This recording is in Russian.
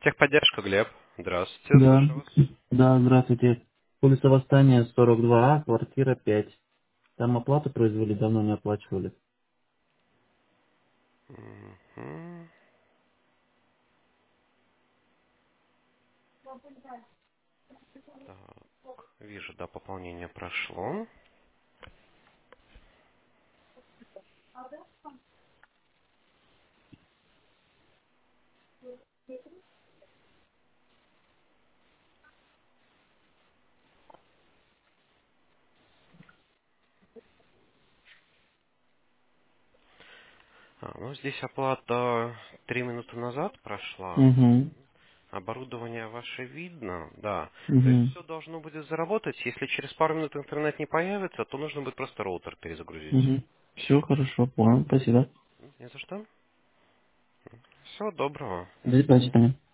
Техподдержка, Глеб. Здравствуйте, Да, слушаю вас. да, здравствуйте. Улица Восстания, 42А, квартира 5. Там оплату произвели, давно не оплачивали. Мгм. Так, вижу, да, пополнение прошло. Ну здесь оплата 3 минуты назад прошла. Угу, Оборудование ваше видно, да. То есть угу, все должно будет заработать. Если через пару минут интернет не появится, то нужно будет просто роутер перезагрузить. угу. Все хорошо, понял, спасибо. Не за что. Всего доброго. До свидания.